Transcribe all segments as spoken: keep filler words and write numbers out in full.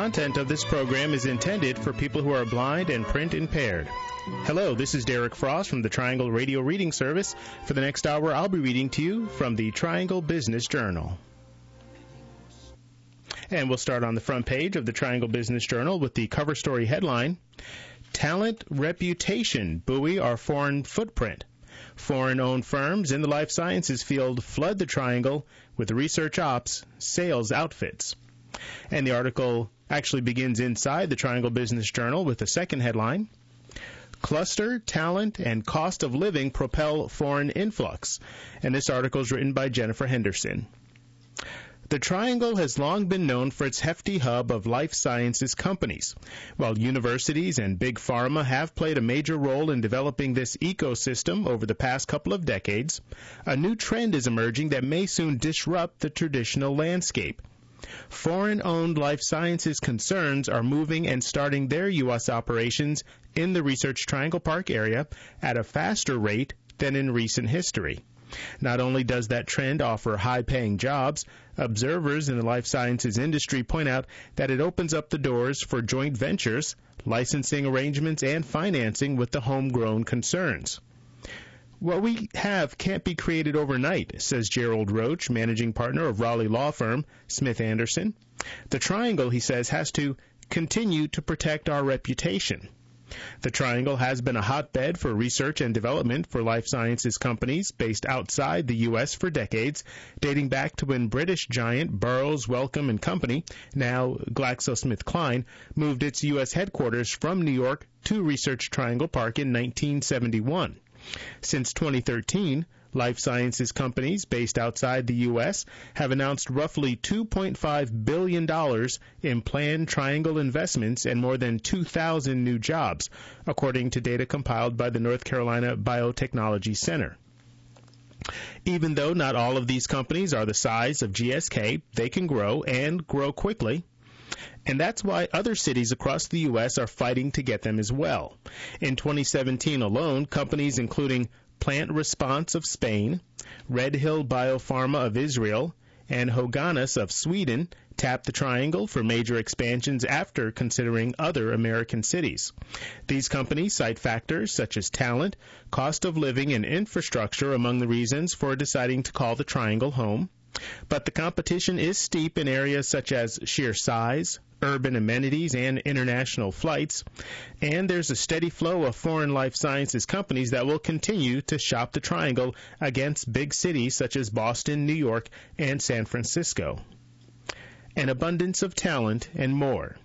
content of this program is intended for people who are blind and print impaired. Hello, this is Derek Frost from the Triangle Radio Reading Service. For the next hour, I'll be reading to you from the Triangle Business Journal. And we'll start on the front page of the Triangle Business Journal with the cover story headline, Talent Reputation Buoy Our Foreign Footprint. Foreign-owned firms in the life sciences field flood the Triangle with research ops sales outfits. And the article actually begins inside the Triangle Business Journal with a second headline, Cluster, Talent, and Cost of Living Propel Foreign Influx. And this article is written by Jennifer Henderson. The Triangle has long been known for its hefty hub of life sciences companies. While universities and big pharma have played a major role in developing this ecosystem over the past couple of decades, a new trend is emerging that may soon disrupt the traditional landscape. Foreign-owned life sciences concerns are moving and starting their U S operations in the Research Triangle Park area at a faster rate than in recent history. Not only does that trend offer high-paying jobs, observers in the life sciences industry point out that it opens up the doors for joint ventures, licensing arrangements, and financing with the homegrown concerns. What we have can't be created overnight, says Gerald Roach, managing partner of Raleigh law firm Smith Anderson. The Triangle, he says, has to continue to protect our reputation. The Triangle has been a hotbed for research and development for life sciences companies based outside the U S for decades, dating back to when British giant Burroughs Wellcome and Company, now GlaxoSmithKline, moved its U S headquarters from New York to Research Triangle Park in nineteen seventy-one. Since twenty thirteen, life sciences companies based outside the U S have announced roughly two point five billion dollars in planned Triangle investments and more than two thousand new jobs, according to data compiled by the North Carolina Biotechnology Center. Even though not all of these companies are the size of G S K, they can grow and grow quickly. And that's why other cities across the U S are fighting to get them as well. In twenty seventeen alone, companies including Plant Response of Spain, Redhill Biopharma of Israel, and Höganäs of Sweden tapped the Triangle for major expansions after considering other American cities. These companies cite factors such as talent, cost of living, and infrastructure among the reasons for deciding to call the Triangle home. But the competition is steep in areas such as sheer size, urban amenities, and international flights, and there's a steady flow of foreign life sciences companies that will continue to shop the Triangle against big cities such as Boston, New York, and San Francisco. An abundance of talent and more.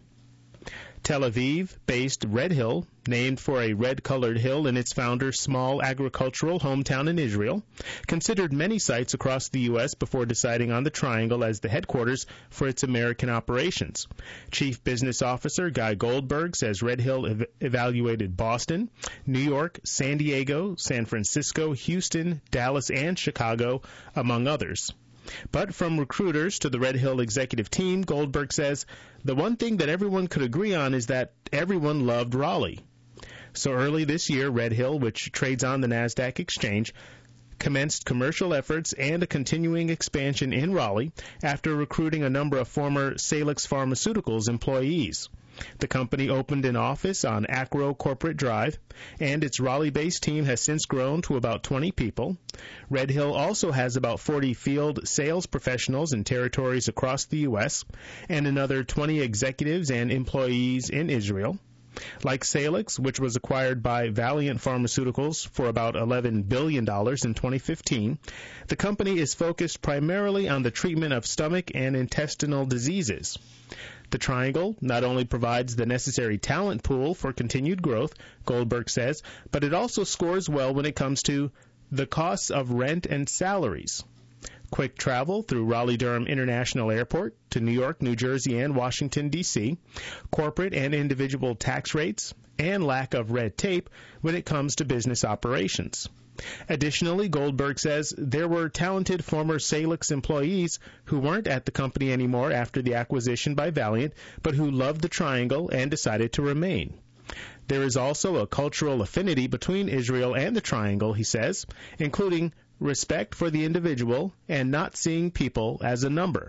Tel Aviv-based Redhill, named for a red-colored hill in its founder's small agricultural hometown in Israel, considered many sites across the U S before deciding on the Triangle as the headquarters for its American operations. Chief Business Officer Guy Goldberg says Redhill ev- evaluated Boston, New York, San Diego, San Francisco, Houston, Dallas, and Chicago, among others. But from recruiters to the Redhill executive team, Goldberg says the one thing that everyone could agree on is that everyone loved Raleigh. So early this year, Redhill, which trades on the NASDAQ exchange, commenced commercial efforts and a continuing expansion in Raleigh after recruiting a number of former Salix Pharmaceuticals employees. The company opened an office on Acro Corporate Drive, and its Raleigh-based team has since grown to about twenty people. Redhill also has about forty field sales professionals in territories across the U S and another twenty executives and employees in Israel. Like Salix, which was acquired by Valiant Pharmaceuticals for about eleven billion dollars in twenty fifteen, the company is focused primarily on the treatment of stomach and intestinal diseases. The Triangle not only provides the necessary talent pool for continued growth, Goldberg says, but it also scores well when it comes to the costs of rent and salaries. Quick travel through Raleigh-Durham International Airport to New York, New Jersey, and Washington, D C, corporate and individual tax rates, and lack of red tape when it comes to business operations. Additionally, Goldberg says there were talented former Salix employees who weren't at the company anymore after the acquisition by Valiant, but who loved the Triangle and decided to remain. There is also a cultural affinity between Israel and the Triangle, he says, including respect for the individual and not seeing people as a number.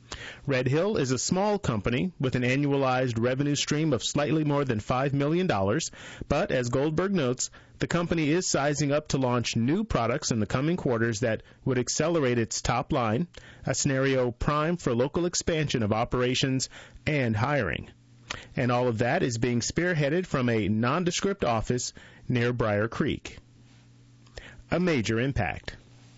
Red Hill is a small company with an annualized revenue stream of slightly more than five million dollars, but as Goldberg notes, the company is sizing up to launch new products in the coming quarters that would accelerate its top line, a scenario prime for local expansion of operations and hiring. And all of that is being spearheaded from a nondescript office near Briar Creek. A major impact.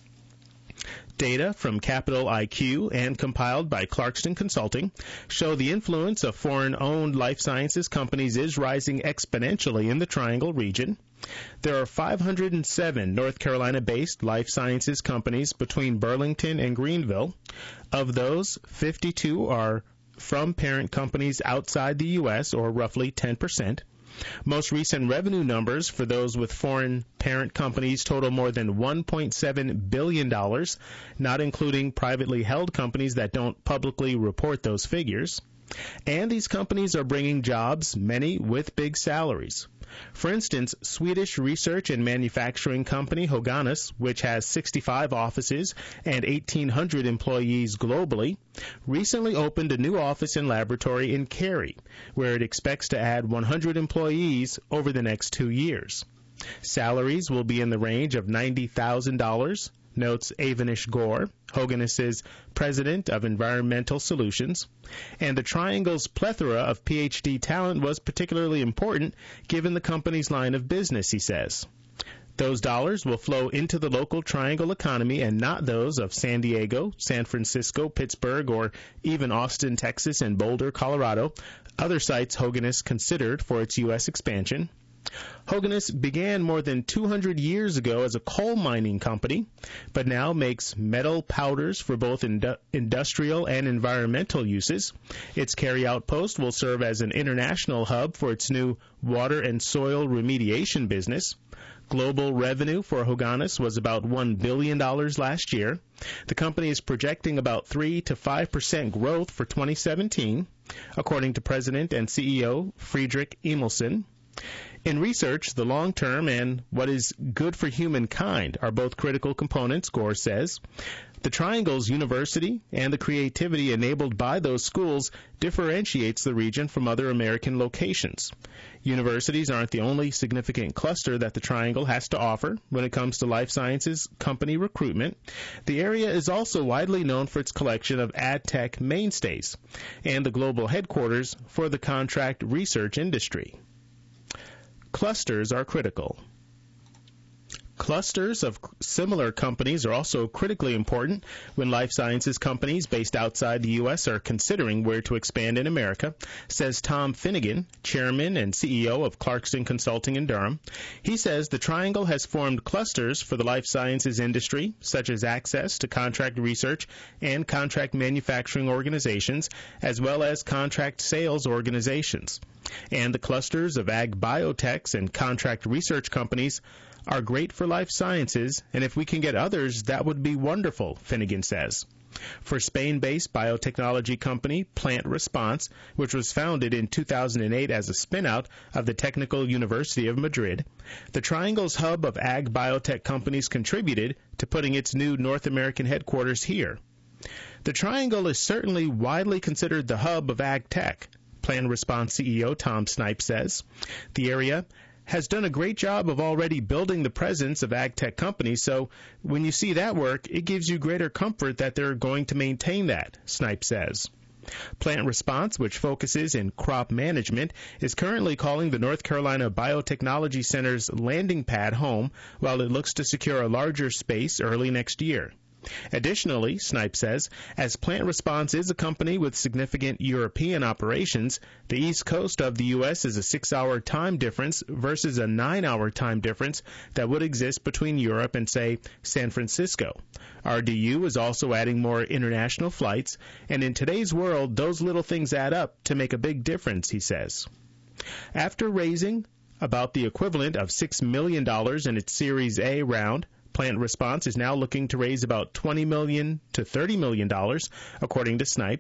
Data from Capital I Q and compiled by Clarkston Consulting show the influence of foreign-owned life sciences companies is rising exponentially in the Triangle region. There are five hundred seven North Carolina-based life sciences companies between Burlington and Greenville. Of those, fifty-two are from parent companies outside the U S, or roughly ten percent. Most recent revenue numbers for those with foreign parent companies total more than one point seven billion dollars, not including privately held companies that don't publicly report those figures. And these companies are bringing jobs, many with big salaries. For instance, Swedish research and manufacturing company Höganäs, which has sixty-five offices and eighteen hundred employees globally, recently opened a new office and laboratory in Cary, where it expects to add one hundred employees over the next two years. Salaries will be in the range of ninety thousand dollars, notes Avanish Gore, Höganäs's president of environmental solutions. And the Triangle's plethora of P H D talent was particularly important given the company's line of business, he says. Those dollars will flow into the local Triangle economy and not those of San Diego, San Francisco, Pittsburgh, or even Austin, Texas, and Boulder, Colorado, other sites Höganäs considered for its U S expansion. Höganäs began more than two hundred years ago as a coal mining company, but now makes metal powders for both indu- industrial and environmental uses. Its Cary outpost will serve as an international hub for its new water and soil remediation business. Global revenue for Höganäs was about one billion dollars last year. The company is projecting about three to five percent growth for twenty seventeen, according to President and C E O Friedrich Emilsson. In research, the long-term and what is good for humankind are both critical components, Gore says. The Triangle's university and the creativity enabled by those schools differentiates the region from other American locations. Universities aren't the only significant cluster that the Triangle has to offer when it comes to life sciences company recruitment. The area is also widely known for its collection of ad tech mainstays and the global headquarters for the contract research industry. Clusters are critical. Clusters of similar companies are also critically important when life sciences companies based outside the U S are considering where to expand in America, says Tom Finnegan, chairman and C E O of Clarkston Consulting in Durham. He says the Triangle has formed clusters for the life sciences industry, such as access to contract research and contract manufacturing organizations, as well as contract sales organizations. And the clusters of ag biotechs and contract research companies are great for life sciences, and if we can get others, that would be wonderful, Finnegan says. For Spain-based biotechnology company Plant Response, which was founded in two thousand eight as a spin-out of the Technical University of Madrid, the Triangle's hub of ag biotech companies contributed to putting its new North American headquarters here. The Triangle is certainly widely considered the hub of ag tech, Plant Response C E O Tom Snipe says. The area has done a great job of already building the presence of ag tech companies, so when you see that work, it gives you greater comfort that they're going to maintain that, Snipe says. Plant Response, which focuses in crop management, is currently calling the North Carolina Biotechnology Center's landing pad home while it looks to secure a larger space early next year. Additionally, Snipe says, as Plant Response is a company with significant European operations, the east coast of the U S is a six-hour time difference versus a nine-hour time difference that would exist between Europe and, say, San Francisco. R D U is also adding more international flights, and in today's world, those little things add up to make a big difference, he says. After raising about the equivalent of six million dollars in its Series A round, Plant Response is now looking to raise about twenty million dollars to thirty million dollars, according to Snipes.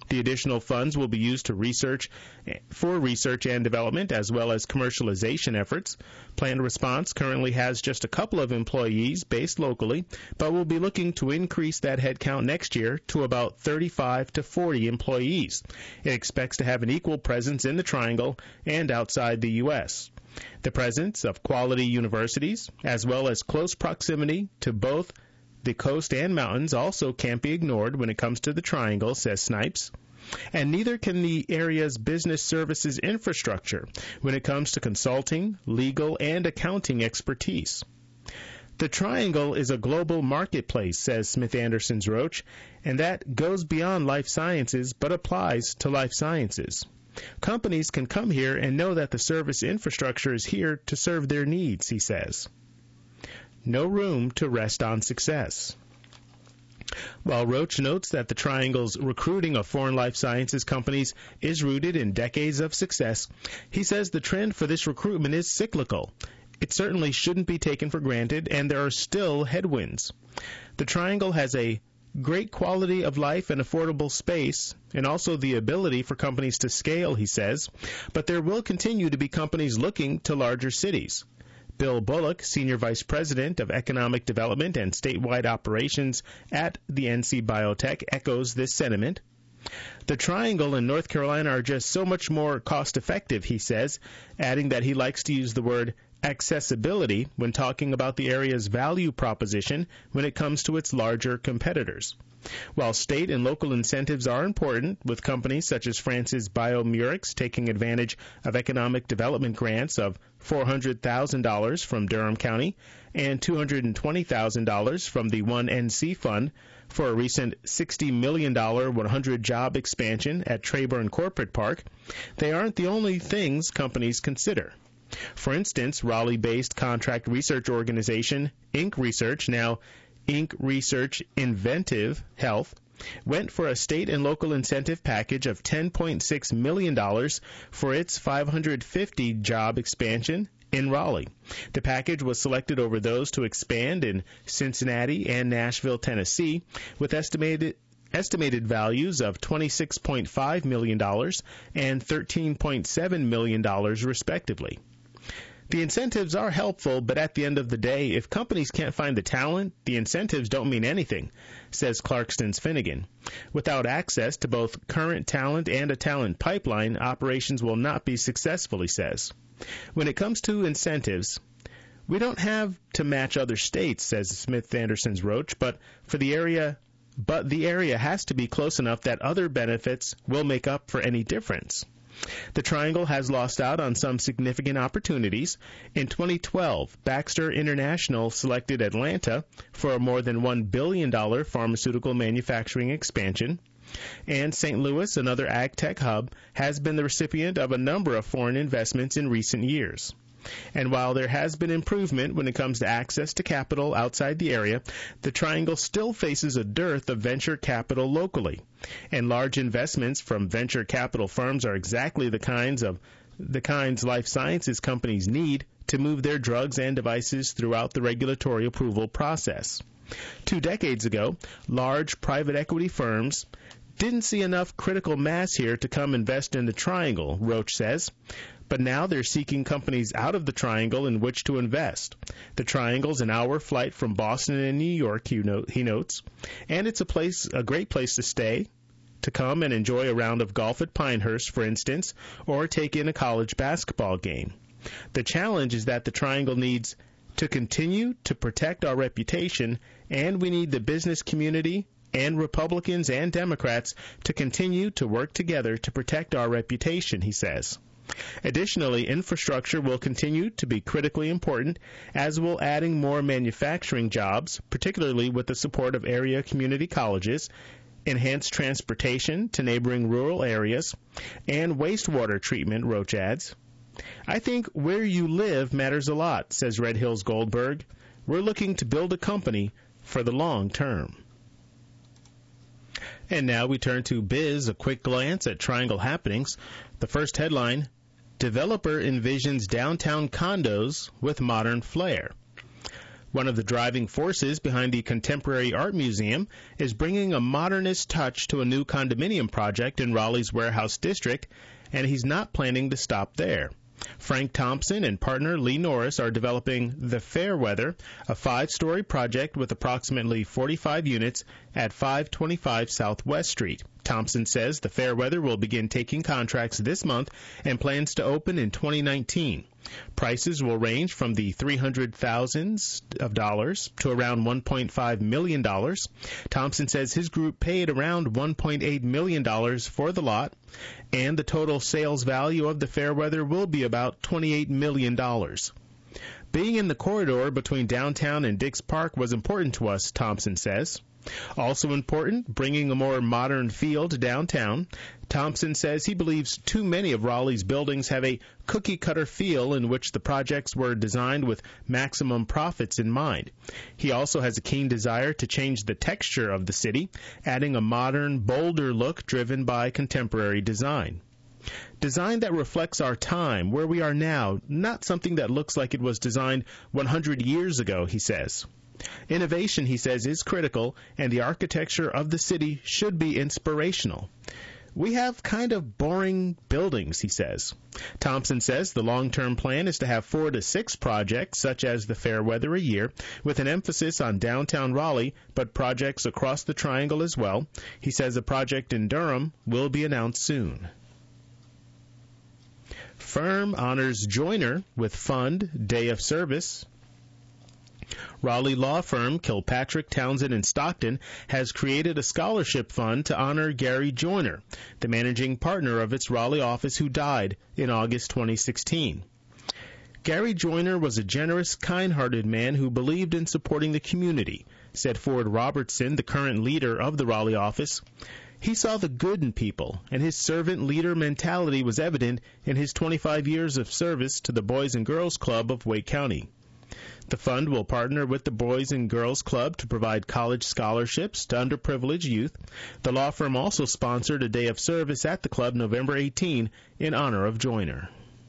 The additional funds will be used to research for research and development as well as commercialization efforts. Planned Response currently has just a couple of employees based locally, but will be looking to increase that headcount next year to about thirty-five to forty employees. It expects to have an equal presence in the Triangle and outside the U S. The presence of quality universities, as well as close proximity to both the coast and mountains, also can't be ignored when it comes to the Triangle, says Snipes. And neither can the area's business services infrastructure when it comes to consulting, legal, and accounting expertise. The Triangle is a global marketplace, says Smith Anderson's Roach, and that goes beyond life sciences but applies to life sciences. Companies can come here and know that the service infrastructure is here to serve their needs, he says. No room to rest on success. While Roach notes that the Triangle's recruiting of foreign life sciences companies is rooted in decades of success, he says the trend for this recruitment is cyclical. It certainly shouldn't be taken for granted, and there are still headwinds. The Triangle has a great quality of life and affordable space, and also the ability for companies to scale, he says, but there will continue to be companies looking to larger cities. Bill Bullock, Senior Vice President of Economic Development and Statewide Operations at the N C Biotech, echoes this sentiment. The Triangle and North Carolina are just so much more cost-effective, he says, adding that he likes to use the word accessibility when talking about the area's value proposition when it comes to its larger competitors. While state and local incentives are important, with companies such as Francis Biomurex taking advantage of economic development grants of four hundred thousand dollars from Durham County and two hundred twenty thousand dollars from the one N C Fund for a recent sixty million dollars one hundred job expansion at Trayburn Corporate Park, they aren't the only things companies consider. For instance, Raleigh-based contract research organization Inc Research, now Inc Research Inventive Health, went for a state and local incentive package of ten point six million dollars for its five hundred fifty job expansion in Raleigh. The package was selected over those to expand in Cincinnati and Nashville, Tennessee, with estimated estimated values of twenty-six point five million dollars and thirteen point seven million dollars, respectively. The incentives are helpful, but at the end of the day, if companies can't find the talent, the incentives don't mean anything, says Clarkston's Finnegan. Without access to both current talent and a talent pipeline, operations will not be successful, he says. When it comes to incentives, we don't have to match other states, says Smith Anderson's Roach, but for the area, but the area has to be close enough that other benefits will make up for any difference. The Triangle has lost out on some significant opportunities. In twenty twelve, Baxter International selected Atlanta for a more than one billion dollars pharmaceutical manufacturing expansion. And Saint Louis, another ag tech hub, has been the recipient of a number of foreign investments in recent years. And while there has been improvement when it comes to access to capital outside the area, the Triangle still faces a dearth of venture capital locally. And large investments from venture capital firms are exactly the kinds of the kinds life sciences companies need to move their drugs and devices throughout the regulatory approval process. Two decades ago, large private equity firms didn't see enough critical mass here to come invest in the Triangle, Roach says. But now they're seeking companies out of the Triangle in which to invest. The Triangle's an hour flight from Boston and New York, he notes, and it's a place, a great place to stay, to come and enjoy a round of golf at Pinehurst, for instance, or take in a college basketball game. The challenge is that the Triangle needs to continue to protect our reputation, and we need the business community and Republicans and Democrats to continue to work together to protect our reputation, he says. Additionally, infrastructure will continue to be critically important, as will adding more manufacturing jobs, particularly with the support of area community colleges, enhanced transportation to neighboring rural areas, and wastewater treatment, Roach adds. I think where you live matters a lot, says Red Hills Goldberg. We're looking to build a company for the long term. And now we turn to Biz, a quick glance at Triangle happenings. The first headline, developer envisions downtown condos with modern flair. One of the driving forces behind the Contemporary Art Museum is bringing a modernist touch to a new condominium project in Raleigh's Warehouse District, and he's not planning to stop there. Frank Thompson and partner Lee Norris are developing The Fairweather, a five-story project with approximately forty-five units at five twenty-five Southwest Street. Thompson says The Fairweather will begin taking contracts this month and plans to open in twenty nineteen. Prices will range from the three hundred thousands of dollars to around one point five million dollars. Thompson says his group paid around one point eight million dollars for the lot, and the total sales value of the Fairweather will be about twenty-eight million dollars. Being in the corridor between downtown and Dix Park was important to us, Thompson says. Also important, bringing a more modern feel to downtown. Thompson says he believes too many of Raleigh's buildings have a cookie-cutter feel in which the projects were designed with maximum profits in mind. He also has a keen desire to change the texture of the city, adding a modern, bolder look driven by contemporary design. Design that reflects our time, where we are now, not something that looks like it was designed one hundred years ago, he says. Innovation, he says, is critical, and the architecture of the city should be inspirational. We have kind of boring buildings, he says. Thompson says the long-term plan is to have four to six projects, such as the Fairweather, a year, with an emphasis on downtown Raleigh, but projects across the Triangle as well. He says a project in Durham will be announced soon. Firm honors Joyner with Fund Day of Service. Raleigh law firm Kilpatrick, Townsend and Stockton has created a scholarship fund to honor Gary Joyner, the managing partner of its Raleigh office who died in August twenty sixteen. Gary Joyner was a generous, kind-hearted man who believed in supporting the community, said Ford Robertson, the current leader of the Raleigh office. He saw the good in people, and his servant leader mentality was evident in his twenty-five years of service to the Boys and Girls Club of Wake County. The fund will partner with the Boys and Girls Club to provide college scholarships to underprivileged youth. The law firm also sponsored a day of service at the club November eighteenth in honor of Joyner.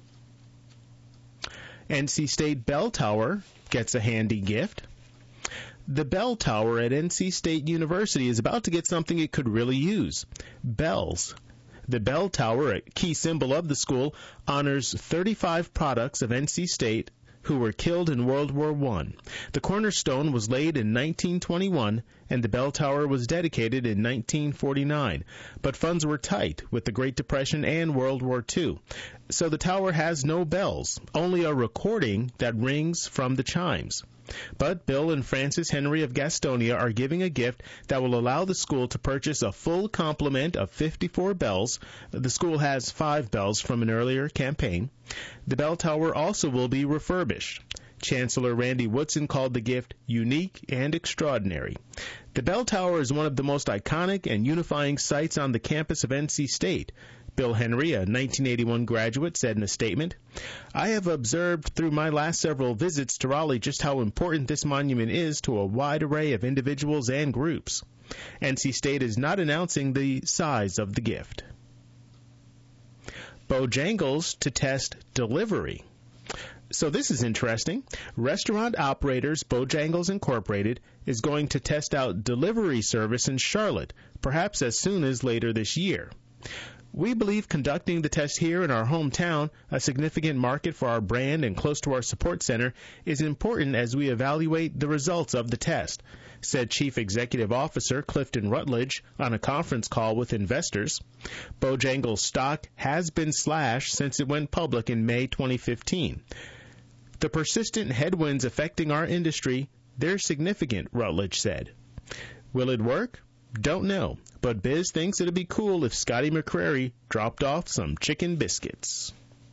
N C State Bell Tower gets a handy gift. The Bell Tower at N C State University is about to get something it could really use: bells. The Bell Tower, a key symbol of the school, honors thirty-five products of N C State who were killed in World War One. The cornerstone was laid in nineteen twenty-one, and the bell tower was dedicated in nineteen forty-nine. But funds were tight with the Great Depression and World War Two. So the tower has no bells, only a recording that rings from the chimes. But Bill and Frances Henry of Gastonia are giving a gift that will allow the school to purchase a full complement of fifty-four bells. The school has five bells from an earlier campaign. The bell tower also will be refurbished. Chancellor Randy Woodson called the gift unique and extraordinary. The bell tower is one of the most iconic and unifying sites on the campus of N C State. Bill Henry, a nineteen eighty-one graduate, said in a statement, "I have observed through my last several visits to Raleigh just how important this monument is to a wide array of individuals and groups." N C State is not announcing the size of the gift. Bojangles to test delivery. So this is interesting. Restaurant operators Bojangles Incorporated is going to test out delivery service in Charlotte, perhaps as soon as later this year. We believe conducting the test here in our hometown, a significant market for our brand and close to our support center, is important as we evaluate the results of the test, said Chief Executive Officer Clifton Rutledge on a conference call with investors. Bojangles stock has been slashed since it went public in May twenty fifteen. The persistent headwinds affecting our industry, they're significant, Rutledge said. Will it work? Don't know, but Biz thinks it'd be cool if Scotty McCrary dropped off some chicken biscuits.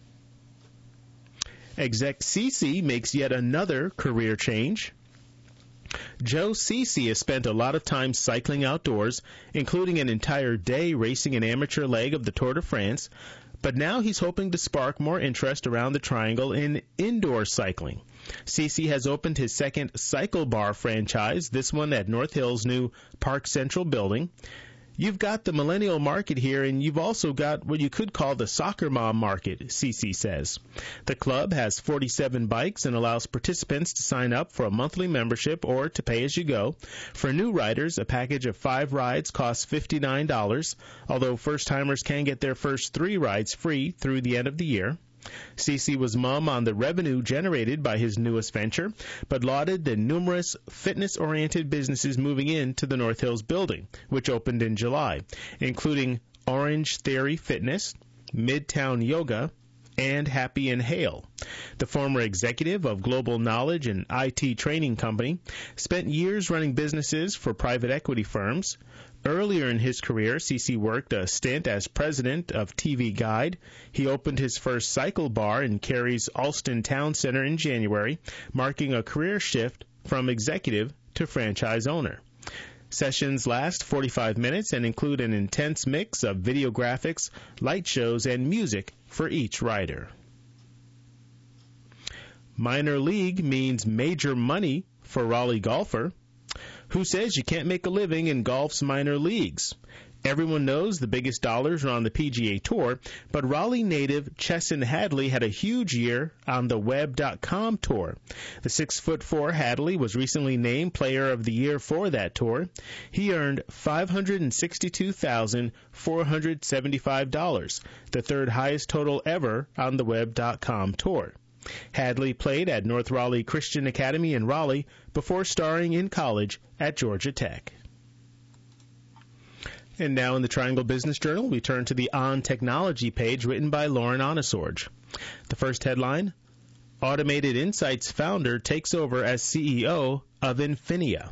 Exec Cece makes yet another career change. Joe Cece has spent a lot of time cycling outdoors, including an entire day racing an amateur leg of the Tour de France, but now he's hoping to spark more interest around the Triangle in indoor cycling. Cece has opened his second Cycle Bar franchise, this one at North Hill's new Park Central building. You've got the millennial market here, and you've also got what you could call the soccer mom market, C C says. The club has forty-seven bikes and allows participants to sign up for a monthly membership or to pay as you go. For new riders, a package of five rides costs fifty-nine dollars, although first-timers can get their first three rides free through the end of the year. C C was mum on the revenue generated by his newest venture, but lauded the numerous fitness-oriented businesses moving into the North Hills building, which opened in July, including Orange Theory Fitness, Midtown Yoga, and Happy Inhale. The former executive of Global Knowledge, an I T training company, spent years running businesses for private equity firms. Earlier in his career, C C worked a stint as president of T V Guide. He opened his first cycle bar in Cary's Alston Town Center in January, marking a career shift from executive to franchise owner. Sessions last forty-five minutes and include an intense mix of video graphics, light shows, and music for each rider. Minor league means major money for Raleigh golfer. Who says you can't make a living in golf's minor leagues? Everyone knows the biggest dollars are on the P G A Tour, but Raleigh native Chesson Hadley had a huge year on the Web dot com Tour. The six foot four Hadley was recently named Player of the Year for that tour. He earned five hundred sixty-two thousand four hundred seventy-five dollars, the third highest total ever on the Web dot com Tour. Hadley played at North Raleigh Christian Academy in Raleigh before starring in college at Georgia Tech. And now in the Triangle Business Journal, we turn to the On Technology page written by Lauren Onesorge. The first headline, Automated Insights founder takes over as C E O of Infinia.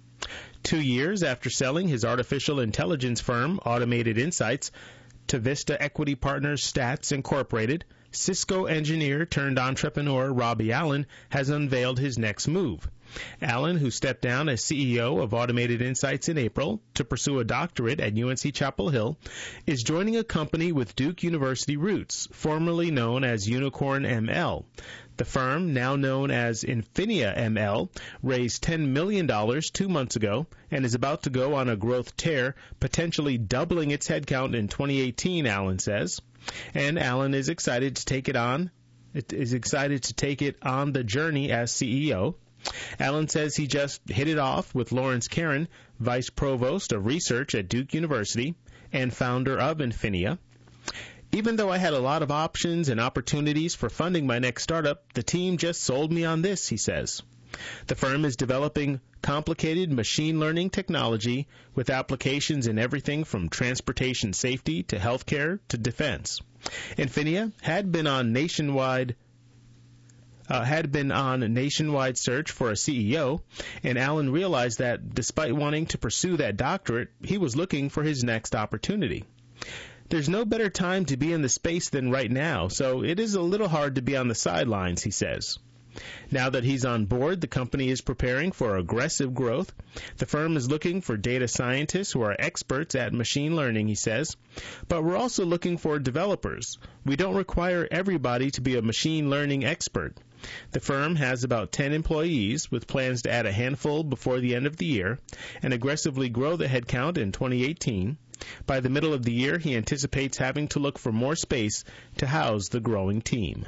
Two years after selling his artificial intelligence firm, Automated Insights, to Vista Equity Partners Stats Incorporated, Cisco engineer turned entrepreneur Robbie Allen has unveiled his next move. Allen, who stepped down as C E O of Automated Insights in April to pursue a doctorate at U N C Chapel Hill, is joining a company with Duke University roots, formerly known as Unicorn M L. The firm, now known as Infinia M L, raised ten million dollars two months ago and is about to go on a growth tear, potentially doubling its headcount in twenty eighteen, Allen says. And Allen is excited to take it on, it is excited to take it on the journey as C E O. Allen says he just hit it off with Lawrence Karen, Vice Provost of Research at Duke University and founder of Infinia. Even though I had a lot of options and opportunities for funding my next startup, the team just sold me on this, he says. The firm is developing complicated machine learning technology with applications in everything from transportation safety to healthcare to defense. Infinia had been on nationwide uh, had been on a nationwide search for a C E O, and Allen realized that despite wanting to pursue that doctorate, he was looking for his next opportunity. There's no better time to be in the space than right now, so it is a little hard to be on the sidelines, he says. Now that he's on board, the company is preparing for aggressive growth. The firm is looking for data scientists who are experts at machine learning, he says. But we're also looking for developers. We don't require everybody to be a machine learning expert. The firm has about ten employees, with plans to add a handful before the end of the year and aggressively grow the headcount in twenty eighteen. By the middle of the year, he anticipates having to look for more space to house the growing team.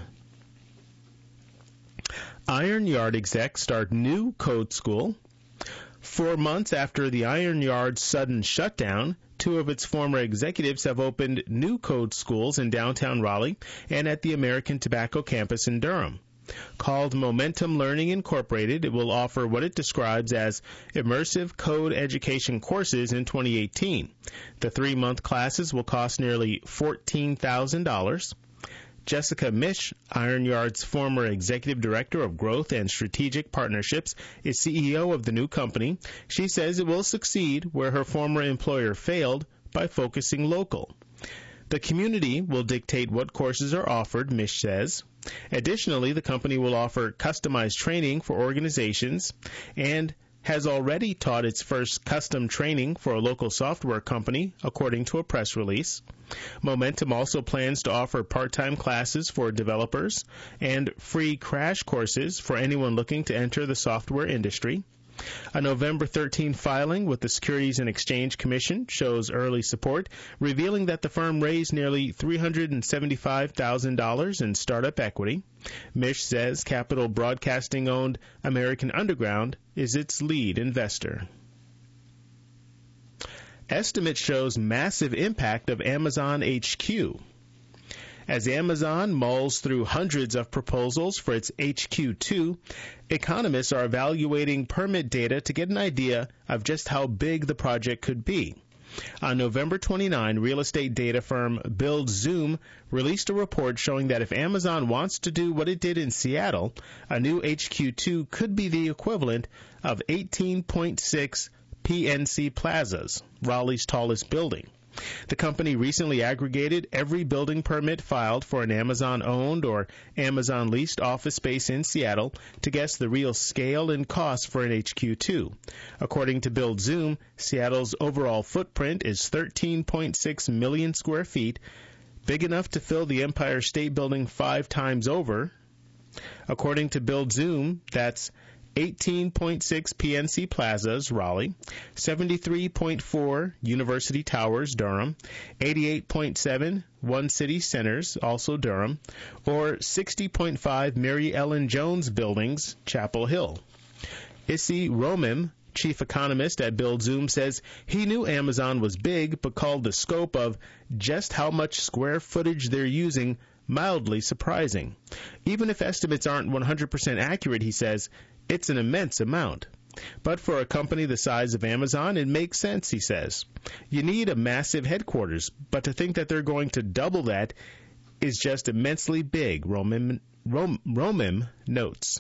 Iron Yard execs start new code school. Four months after the Iron Yard's sudden shutdown, two of its former executives have opened new code schools in downtown Raleigh and at the American Tobacco campus in Durham. Called Momentum Learning Incorporated, it will offer what it describes as immersive code education courses in twenty eighteen. The three-month classes will cost nearly fourteen thousand dollars. Jessica Mish, Iron Yard's former executive director of growth and strategic partnerships, is C E O of the new company. She says it will succeed where her former employer failed by focusing local. The community will dictate what courses are offered, Mish says. Additionally, the company will offer customized training for organizations and has already taught its first custom training for a local software company, according to a press release. Momentum also plans to offer part-time classes for developers and free crash courses for anyone looking to enter the software industry. A November thirteenth filing with the Securities and Exchange Commission shows early support, revealing that the firm raised nearly three hundred seventy-five thousand dollars in startup equity. Mish says Capital Broadcasting-owned American Underground is its lead investor. Estimate shows massive impact of Amazon H Q. As Amazon mulls through hundreds of proposals for its H Q two, economists are evaluating permit data to get an idea of just how big the project could be. On November twenty-ninth, real estate data firm BuildZoom released a report showing that if Amazon wants to do what it did in Seattle, a new H Q two could be the equivalent of eighteen point six P N C Plazas, Raleigh's tallest building. The company recently aggregated every building permit filed for an Amazon-owned or Amazon-leased office space in Seattle to guess the real scale and cost for an H Q two. According to BuildZoom, Seattle's overall footprint is thirteen point six million square feet, big enough to fill the Empire State Building five times over. According to BuildZoom, that's eighteen point six P N C Plazas, Raleigh, seventy-three point four University Towers, Durham, eighty-eight point seven One City Centers, also Durham, or sixty point five Mary Ellen Jones Buildings, Chapel Hill. Issy Romim, chief economist at BuildZoom, says he knew Amazon was big, but called the scope of just how much square footage they're using mildly surprising. Even if estimates aren't one hundred percent accurate, he says, it's an immense amount. But for a company the size of Amazon, it makes sense, he says. You need a massive headquarters, but to think that they're going to double that is just immensely big, Romim, Rom, Romim notes.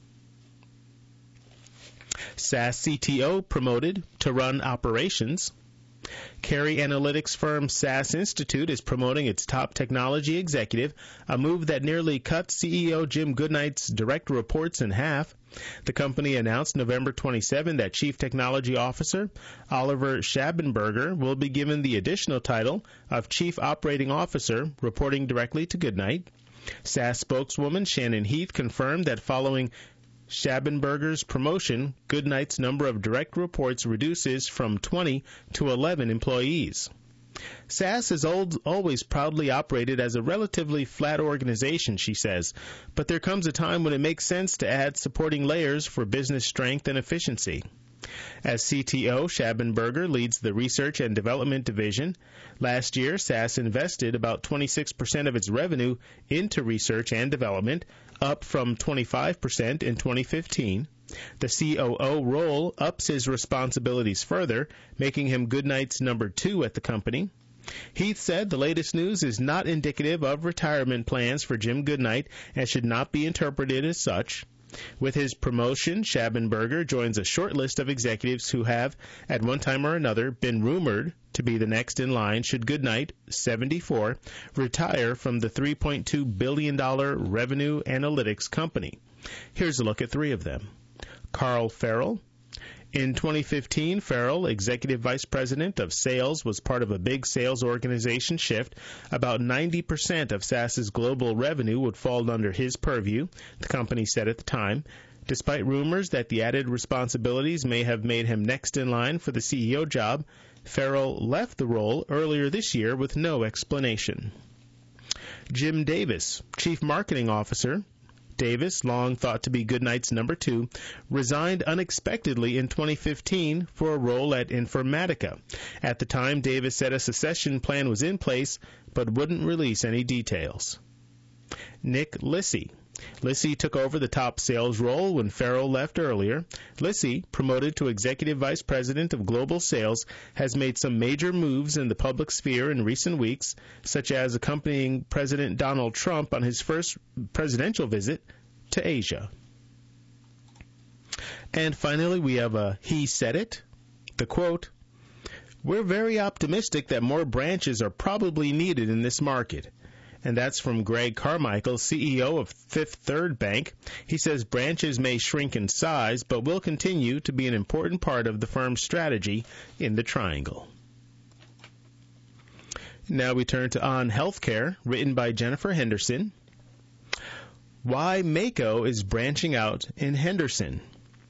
SaaS C T O promoted to run operations. Carey analytics firm SaaS Institute is promoting its top technology executive, a move that nearly cut C E O Jim Goodnight's direct reports in half. The company announced November twenty-seventh that Chief Technology Officer Oliver Schabenberger will be given the additional title of Chief Operating Officer, reporting directly to Goodnight. SaaS spokeswoman Shannon Heath confirmed that following Schabenberger's promotion, Goodnight's number of direct reports reduces from twenty to eleven employees. SaaS has old, always proudly operated as a relatively flat organization, she says, but there comes a time when it makes sense to add supporting layers for business strength and efficiency. As C T O, Schabenberger leads the research and development division. Last year, SaaS invested about twenty-six percent of its revenue into research and development, up from twenty-five percent in twenty fifteen. The C O O role ups his responsibilities further, making him Goodnight's number two at the company. Heath said the latest news is not indicative of retirement plans for Jim Goodnight and should not be interpreted as such. With his promotion, Schabenberger joins a short list of executives who have, at one time or another, been rumored to be the next in line should Goodnight, seventy-four, retire from the three point two billion dollars revenue analytics company. Here's a look at three of them. Carl Farrell. In twenty fifteen, Farrell, Executive Vice President of Sales, was part of a big sales organization shift. About ninety percent of SaaS's global revenue would fall under his purview, the company said at the time. Despite rumors that the added responsibilities may have made him next in line for the C E O job, Farrell left the role earlier this year with no explanation. Jim Davis, Chief Marketing Officer. Davis, long thought to be Goodnight's number two, resigned unexpectedly in twenty fifteen for a role at Informatica. At the time, Davis said a succession plan was in place, but wouldn't release any details. Nick Lissy. Lissy took over the top sales role when Farrell left earlier. Lissy, promoted to Executive Vice President of Global Sales, has made some major moves in the public sphere in recent weeks, such as accompanying President Donald Trump on his first presidential visit to Asia. And finally, we have a He Said It. The quote, "We're very optimistic that more branches are probably needed in this market." And that's from Greg Carmichael, C E O of Fifth Third Bank. He says branches may shrink in size, but will continue to be an important part of the firm's strategy in the Triangle. Now we turn to On Healthcare, written by Jennifer Henderson. Why Mako is branching out in Henderson.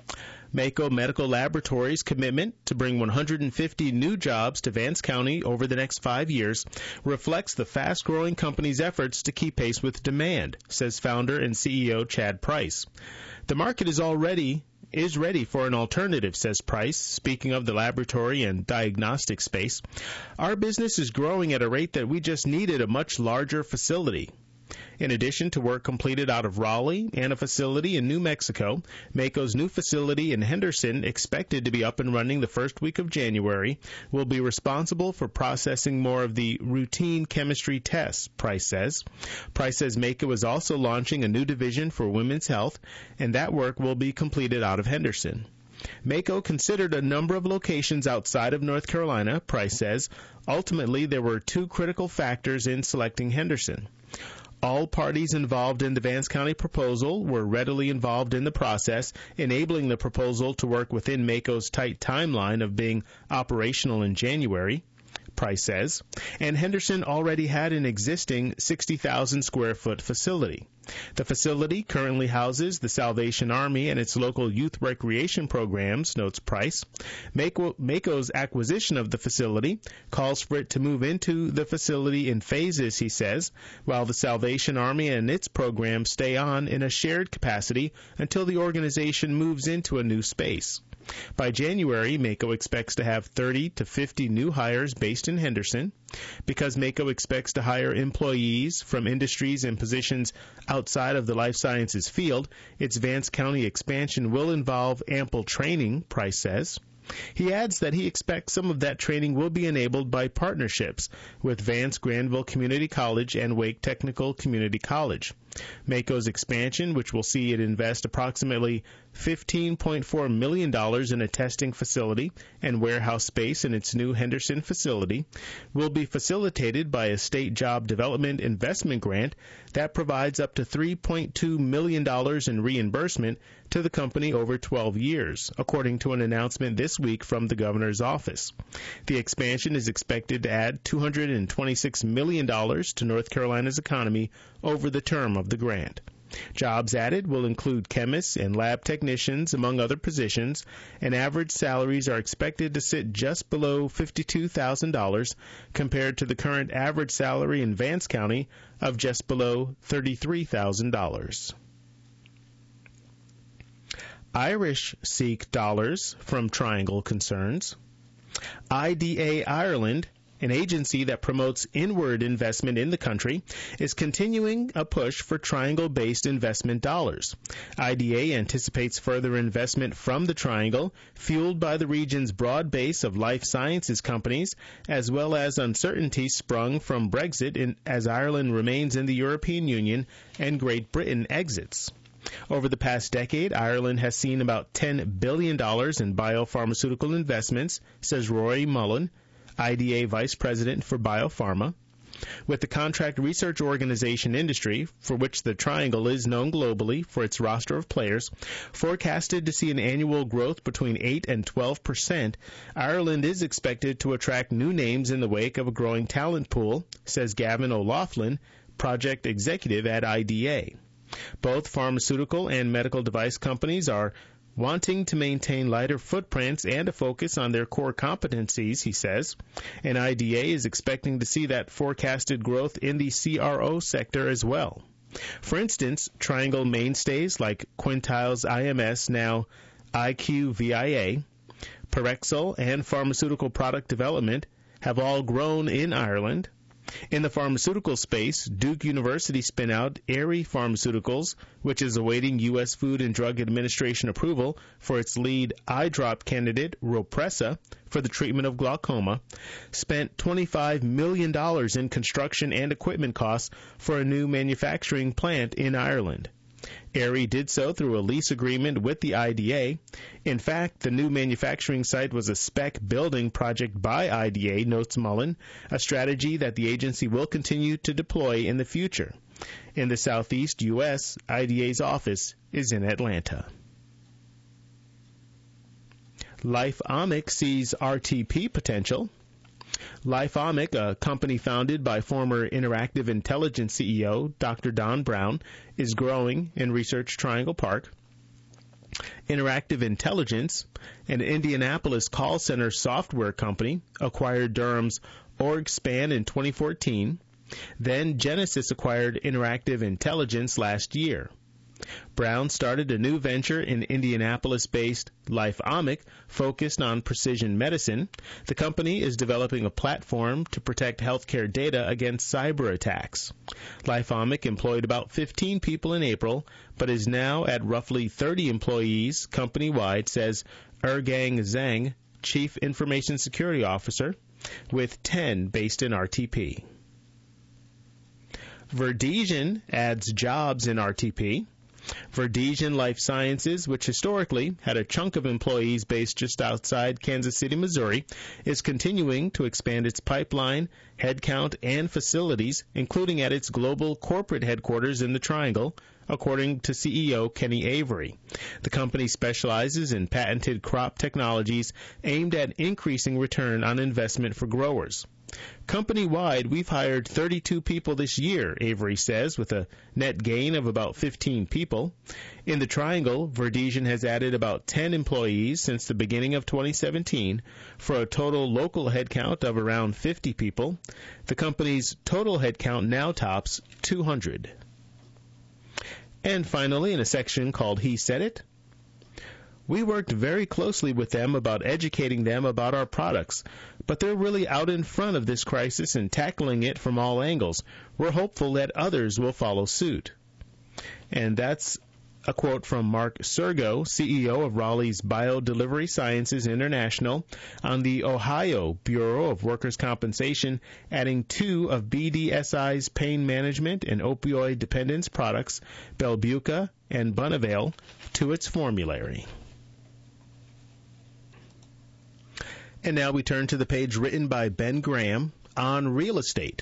Mako Medical Laboratories' commitment to bring one hundred fifty new jobs to Vance County over the next five years reflects the fast-growing company's efforts to keep pace with demand, says founder and C E O Chad Price. The market is already is ready for an alternative, says Price, speaking of the laboratory and diagnostic space. Our business is growing at a rate that we just needed a much larger facility. In addition to work completed out of Raleigh and a facility in New Mexico, Mako's new facility in Henderson, expected to be up and running the first week of January, will be responsible for processing more of the routine chemistry tests, Price says. Price says Mako is also launching a new division for women's health, and that work will be completed out of Henderson. Mako considered a number of locations outside of North Carolina, Price says. Ultimately, there were two critical factors in selecting Henderson. All parties involved in the Vance County proposal were readily involved in the process, enabling the proposal to work within Mako's tight timeline of being operational in January, Price says, and Henderson already had an existing sixty thousand square foot facility. The facility currently houses the Salvation Army and its local youth recreation programs, notes Price. Mako, Mako's acquisition of the facility calls for it to move into the facility in phases, he says, while the Salvation Army and its programs stay on in a shared capacity until the organization moves into a new space. By January, Mako expects to have thirty to fifty new hires based in Henderson. Because Mako expects to hire employees from industries and positions outside of the life sciences field, its Vance County expansion will involve ample training, Price says. He adds that he expects some of that training will be enabled by partnerships with Vance Granville Community College and Wake Technical Community College. Mako's expansion, which will see it invest approximately fifteen point four million dollars in a testing facility and warehouse space in its new Henderson facility, will be facilitated by a state job development investment grant that provides up to three point two million dollars in reimbursement to the company over twelve years, according to an announcement this week from the governor's office. The expansion is expected to add two hundred twenty-six million dollars to North Carolina's economy over the term of the grant. Jobs added will include chemists and lab technicians, among other positions, and average salaries are expected to sit just below fifty-two thousand dollars compared to the current average salary in Vance County of just below thirty-three thousand dollars. Irish seek dollars from Triangle concerns. I D A Ireland, an agency that promotes inward investment in the country, is continuing a push for Triangle-based investment dollars. I D A anticipates further investment from the Triangle, fueled by the region's broad base of life sciences companies, as well as uncertainty sprung from Brexit in, as Ireland remains in the European Union and Great Britain exits. Over the past decade, Ireland has seen about ten billion dollars in biopharmaceutical investments, says Rory Mullen, I D A Vice President for Biopharma. With the contract research organization industry, for which the Triangle is known globally for its roster of players, forecasted to see an annual growth between eight and twelve percent, Ireland is expected to attract new names in the wake of a growing talent pool, says Gavin O'Loughlin, project executive at I D A. Both pharmaceutical and medical device companies are wanting to maintain lighter footprints and a focus on their core competencies, he says. And I D A is expecting to see that forecasted growth in the C R O sector as well. For instance, Triangle mainstays like Quintiles I M S, now I Q V I A, Parexel, and pharmaceutical product development have all grown in Ireland. In the pharmaceutical space, Duke University spin-out Aerie Pharmaceuticals, which is awaiting U S Food and Drug Administration approval for its lead eye drop candidate, Ropressa, for the treatment of glaucoma, spent twenty-five million dollars in construction and equipment costs for a new manufacturing plant in Ireland. Aerie did so through a lease agreement with the I D A. In fact, the new manufacturing site was a spec building project by I D A, notes Mullen, a strategy that the agency will continue to deploy in the future. In the southeast U S, I D A's office is in Atlanta. LifeOmic sees R T P potential. LifeOmic, a company founded by former Interactive Intelligence C E O Doctor Don Brown, is growing in Research Triangle Park. Interactive Intelligence, an Indianapolis call center software company, acquired Durham's OrgSpan in twenty fourteen. Then Genesis acquired Interactive Intelligence last year. Brown started a new venture in Indianapolis-based LifeOmic focused on precision medicine. The company is developing a platform to protect healthcare data against cyber attacks. LifeOmic employed about fifteen people in April, but is now at roughly thirty employees company-wide, says Ergang Zhang, Chief Information Security Officer, with ten based in R T P. Verdesian adds jobs in R T P. Verdesian Life Sciences, which historically had a chunk of employees based just outside Kansas City, Missouri, is continuing to expand its pipeline, headcount, and facilities, including at its global corporate headquarters in the Triangle, according to C E O Kenny Avery. The company specializes in patented crop technologies aimed at increasing return on investment for growers. Company-wide, we've hired thirty-two people this year, Avery says, with a net gain of about fifteen people. In the Triangle, Verdesian has added about ten employees since the beginning of twenty seventeen for a total local headcount of around fifty people. The company's total headcount now tops two hundred. And finally, in a section called He Said It, we worked very closely with them about educating them about our products, but they're really out in front of this crisis and tackling it from all angles. We're hopeful that others will follow suit. And that's a quote from Mark Sergo, C E O of Raleigh's BioDelivery Sciences International, on the Ohio Bureau of Workers' Compensation, adding two of B D S I's pain management and opioid dependence products, Belbuca and Bunavail, to its formulary. And now we turn to the page written by Ben Graham on real estate.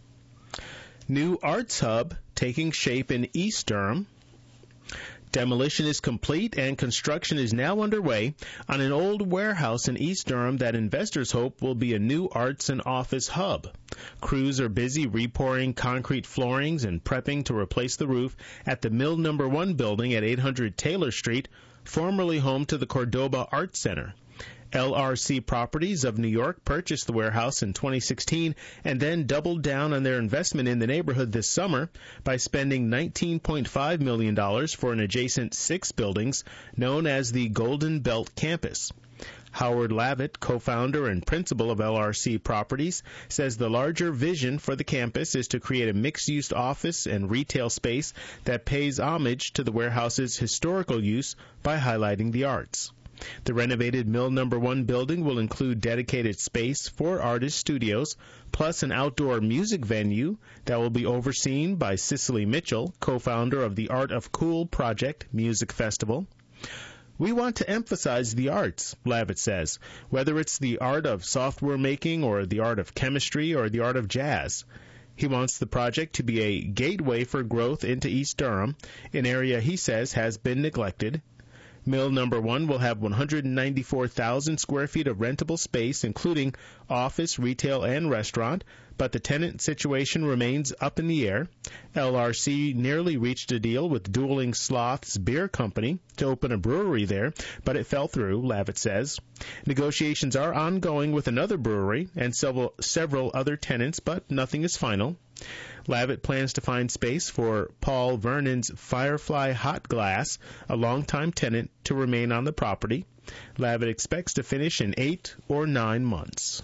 New Arts Hub taking shape in East Durham. Demolition is complete and construction is now underway on an old warehouse in East Durham that investors hope will be a new arts and office hub. Crews are busy repouring concrete floorings and prepping to replace the roof at the Mill Number One building at eight hundred Taylor Street, formerly home to the Cordoba Art Center. L R C Properties of New York purchased the warehouse in twenty sixteen and then doubled down on their investment in the neighborhood this summer by spending nineteen point five million dollars for an adjacent six buildings known as the Golden Belt Campus. Howard Lavitt, co-founder and principal of L R C Properties, says the larger vision for the campus is to create a mixed-use office and retail space that pays homage to the warehouse's historical use by highlighting the arts. The renovated Mill Number One building will include dedicated space for artist studios, plus an outdoor music venue that will be overseen by Cicely Mitchell, co-founder of the Art of Cool Project Music Festival. We want to emphasize the arts, Lavitt says, whether it's the art of software making or the art of chemistry or the art of jazz. He wants the project to be a gateway for growth into East Durham, an area he says has been neglected. Mill Number One will have one hundred ninety-four thousand square feet of rentable space, including office, retail, and restaurant, but the tenant situation remains up in the air. L R C nearly reached a deal with Dueling Sloths Beer Company to open a brewery there, but it fell through, Lavitt says. Negotiations are ongoing with another brewery and several, several other tenants, but nothing is final. Lavitt plans to find space for Paul Vernon's Firefly Hot Glass, a longtime tenant, to remain on the property. Lavitt expects to finish in eight or nine months.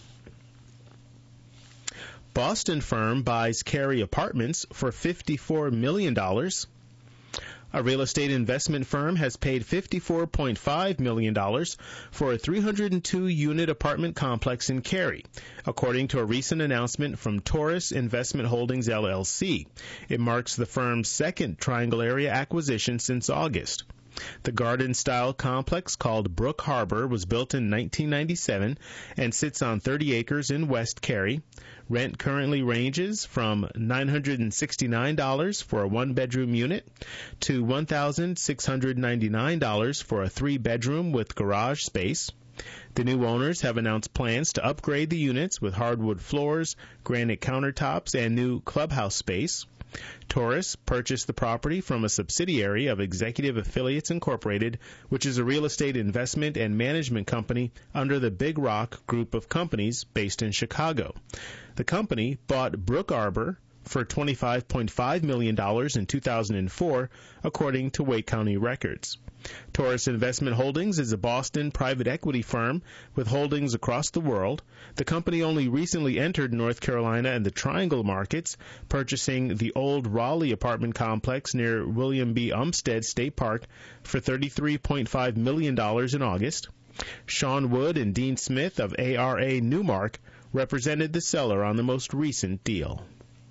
Boston firm buys Cary Apartments for fifty-four million dollars. A real estate investment firm has paid fifty-four point five million dollars for a three hundred two unit apartment complex in Cary, according to a recent announcement from Taurus Investment Holdings, L L C. It marks the firm's second Triangle area acquisition since August. The garden-style complex called Brook Harbor was built in nineteen ninety-seven and sits on thirty acres in West Cary. Rent currently ranges from nine hundred sixty-nine dollars for a one-bedroom unit to one thousand six hundred ninety-nine dollars for a three-bedroom with garage space. The new owners have announced plans to upgrade the units with hardwood floors, granite countertops, and new clubhouse space. Taurus purchased the property from a subsidiary of Executive Affiliates Incorporated, which is a real estate investment and management company under the Big Rock Group of companies based in Chicago. The company bought Brook Arbor for twenty-five point five million dollars in two thousand four, according to Wake County records. Taurus Investment Holdings is a Boston private equity firm with holdings across the world. The company only recently entered North Carolina and the Triangle markets, purchasing the old Raleigh apartment complex near William B. Umstead State Park for thirty-three point five million dollars in August. Sean Wood and Dean Smith of A R A Newmark represented the seller on the most recent deal.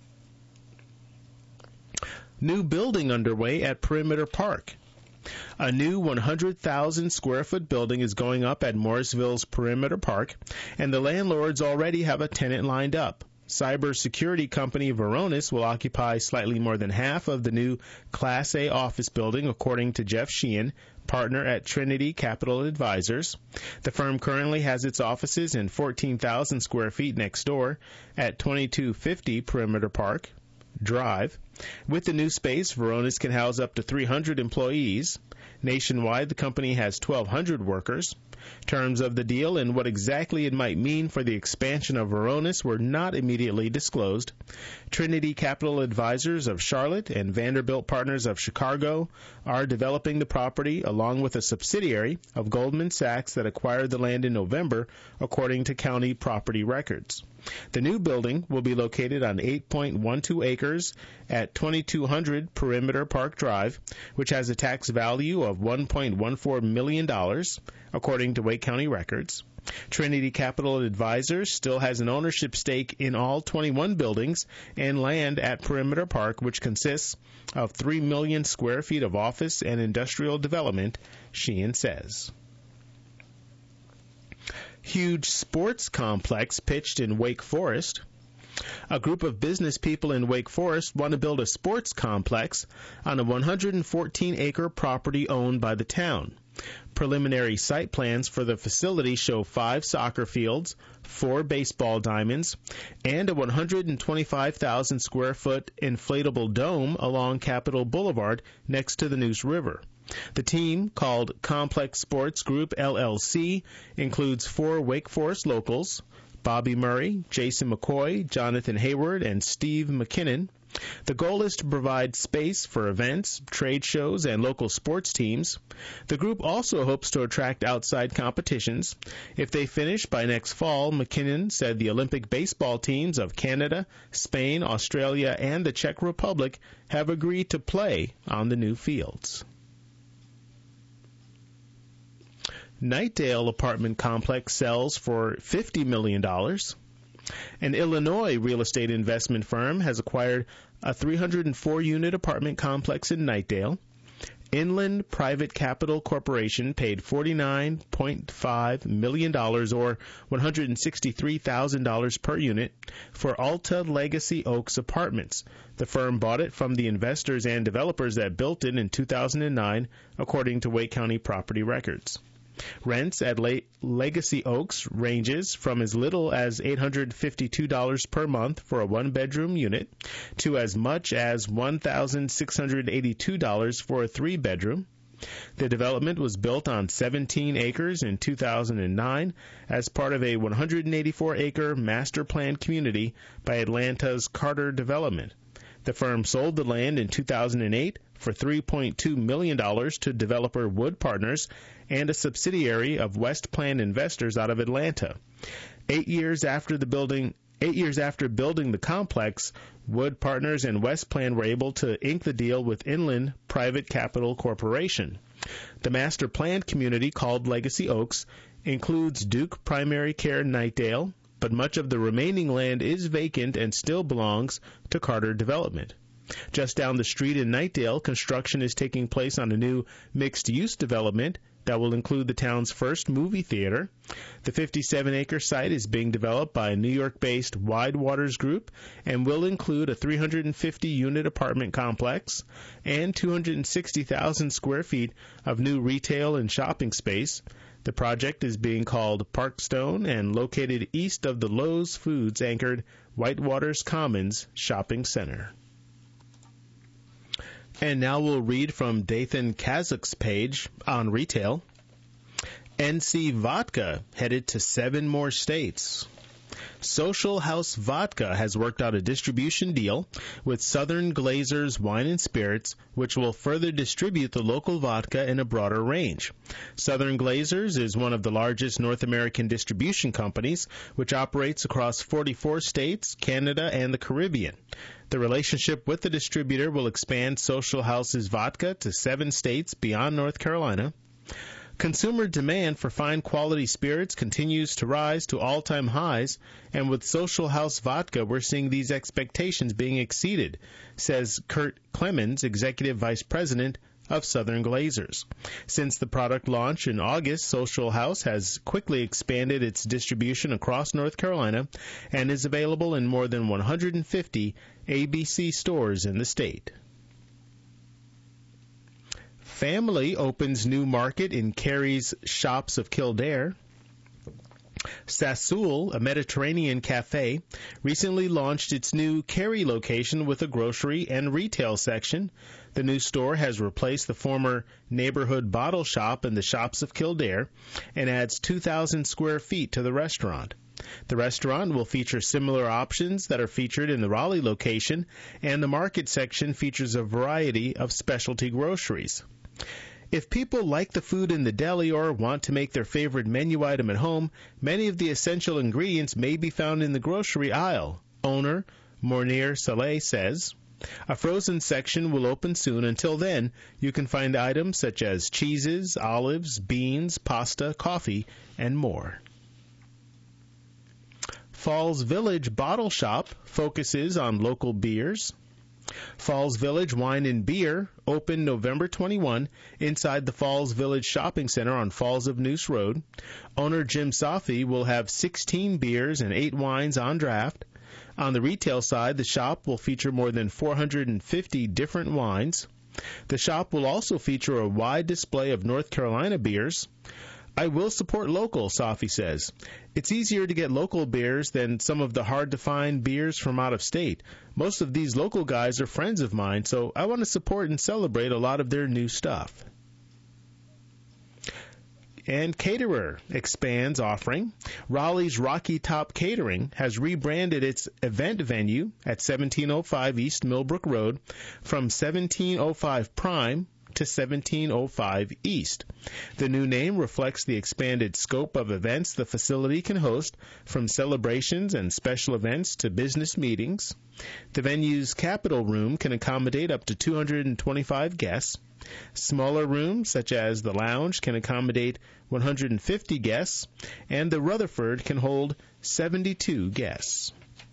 New building underway at Perimeter Park. A new one hundred thousand square foot building is going up at Morrisville's Perimeter Park, and the landlords already have a tenant lined up. Cybersecurity company Varonis will occupy slightly more than half of the new Class A office building, according to Jeff Sheehan, partner at Trinity Capital Advisors. The firm currently has its offices in fourteen thousand square feet next door at twenty-two fifty Perimeter Park Drive. With the new space, Varonis can house up to three hundred employees. Nationwide, the company has twelve hundred workers. Terms of the deal and what exactly it might mean for the expansion of Varonis were not immediately disclosed. Trinity Capital Advisors of Charlotte and Vanderbilt Partners of Chicago are developing the property along with a subsidiary of Goldman Sachs that acquired the land in November, according to county property records. The new building will be located on eight point one two acres at twenty-two hundred Perimeter Park Drive, which has a tax value of one point one four million dollars, according to Wake County records. Trinity Capital Advisors still has an ownership stake in all twenty-one buildings and land at Perimeter Park, which consists of three million square feet of office and industrial development, Sheehan says. Huge sports complex pitched in Wake Forest. A group of business people in Wake Forest want to build a sports complex on a one hundred fourteen acre property owned by the town. Preliminary site plans for the facility show five soccer fields, four baseball diamonds, and a one hundred twenty-five thousand square foot inflatable dome along Capitol Boulevard next to the Neuse River. The team, called Complex Sports Group L L C, includes four Wake Forest locals, Bobby Murray, Jason McCoy, Jonathan Hayward, and Steve McKinnon. The goal is to provide space for events, trade shows, and local sports teams. The group also hopes to attract outside competitions. If they finish by next fall, McKinnon said the Olympic baseball teams of Canada, Spain, Australia, and the Czech Republic have agreed to play on the new fields. Knightdale apartment complex sells for fifty million dollars. An Illinois real estate investment firm has acquired a three hundred four unit apartment complex in Knightdale. Inland Private Capital Corporation paid forty-nine point five million dollars or one hundred sixty-three thousand dollars per unit for Alta Legacy Oaks Apartments. The firm bought it from the investors and developers that built it in two thousand nine, according to Wake County property records. Rents at Le- Legacy Oaks ranges from as little as eight hundred fifty-two dollars per month for a one-bedroom unit to as much as one thousand six hundred eighty-two dollars for a three-bedroom. The development was built on seventeen acres in two thousand nine as part of a one hundred eighty-four acre master plan community by Atlanta's Carter Development. The firm sold the land in two thousand eight for three point two million dollars to developer Wood Partners and a subsidiary of West Plan Investors out of Atlanta. Eight years after the building, eight years after building the complex, Wood Partners and West Plan were able to ink the deal with Inland Private Capital Corporation. The master planned community, called Legacy Oaks, includes Duke Primary Care Knightdale, but much of the remaining land is vacant and still belongs to Carter Development. Just down the street in Knightdale, construction is taking place on a new mixed-use development that will include the town's first movie theater. The fifty-seven acre site is being developed by a New York-based Wide Waters Group and will include a three hundred fifty unit apartment complex and two hundred sixty thousand square feet of new retail and shopping space. The project is being called Parkstone and located east of the Lowe's Foods-anchored Whitewaters Commons Shopping Center. And now we'll read from Dathan Kazak's page on retail. N C Vodka headed to seven more states. Social House Vodka has worked out a distribution deal with Southern Glazer's Wine and Spirits, which will further distribute the local vodka in a broader range. Southern Glazer's is one of the largest North American distribution companies, which operates across forty-four states, Canada, and the Caribbean. The relationship with the distributor will expand Social House's vodka to seven states beyond North Carolina. Consumer demand for fine quality spirits continues to rise to all-time highs, and with Social House Vodka, we're seeing these expectations being exceeded, says Kurt Clemens, Executive Vice President of Southern Glazers. Since the product launch in August, Social House has quickly expanded its distribution across North Carolina and is available in more than one hundred fifty A B C stores in the state. Family opens new market in Kerry's Shops of Kildare. Sassoul, a Mediterranean cafe, recently launched its new Kerry location with a grocery and retail section. The new store has replaced the former neighborhood bottle shop in the Shops of Kildare and adds two thousand square feet to the restaurant. The restaurant will feature similar options that are featured in the Raleigh location, and the market section features a variety of specialty groceries. If people like the food in the deli or want to make their favorite menu item at home, many of the essential ingredients may be found in the grocery aisle, owner Mornir Saleh says. A frozen section will open soon. Until then, you can find items such as cheeses, olives, beans, pasta, coffee, and more. Falls Village Bottle Shop focuses on local beers. Falls Village Wine and Beer opened November twenty-first inside the Falls Village Shopping Center on Falls of Noose Road. Owner Jim Safi will have sixteen beers and eight wines on draft. On the retail side, the shop will feature more than four hundred fifty different wines. The shop will also feature a wide display of North Carolina beers. I will support local, Safi says. It's easier to get local beers than some of the hard-to-find beers from out of state. Most of these local guys are friends of mine, so I want to support and celebrate a lot of their new stuff. And Caterer expands offering. Raleigh's Rocky Top Catering has rebranded its event venue at seventeen oh five East Millbrook Road from seventeen oh five Prime to seventeen oh five East. The new name reflects the expanded scope of events the facility can host, from celebrations and special events to business meetings. The venue's Capitol Room can accommodate up to two hundred twenty-five guests. Smaller rooms, such as the Lounge, can accommodate one hundred fifty guests, and the Rutherford can hold seventy-two guests.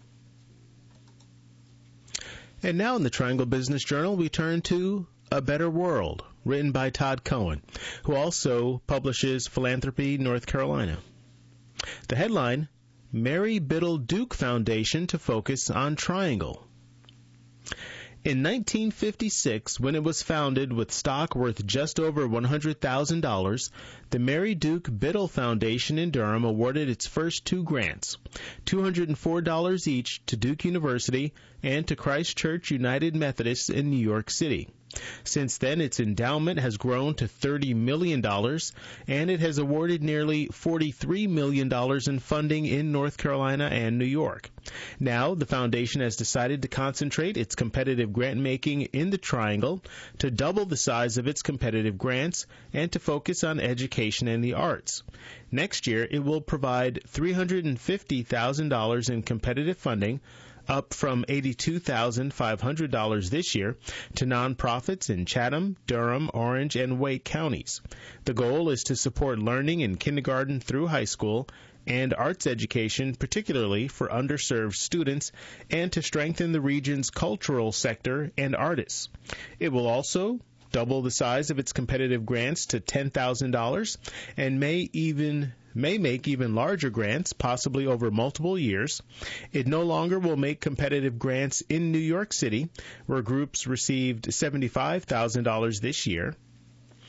And now in the Triangle Business Journal, we turn to A Better World, written by Todd Cohen, who also publishes Philanthropy North Carolina. The headline, Mary Biddle Duke Foundation to focus on Triangle. In nineteen fifty-six, when it was founded with stock worth just over one hundred thousand dollars, the Mary Duke Biddle Foundation in Durham awarded its first two grants, two hundred four dollars each to Duke University and to Christ Church United Methodist in New York City. Since then, its endowment has grown to thirty million dollars, and it has awarded nearly forty-three million dollars in funding in North Carolina and New York. Now, the foundation has decided to concentrate its competitive grant-making in the Triangle to double the size of its competitive grants and to focus on education and the arts. Next year, it will provide three hundred fifty thousand dollars in competitive funding, up from eighty-two thousand five hundred dollars this year, to nonprofits in Chatham, Durham, Orange, and Wake counties. The goal is to support learning in kindergarten through high school and arts education, particularly for underserved students, and to strengthen the region's cultural sector and artists. It will also double the size of its competitive grants to ten thousand dollars and may even may make even larger grants, possibly over multiple years. It no longer will make competitive grants in New York City, where groups received seventy-five thousand dollars this year.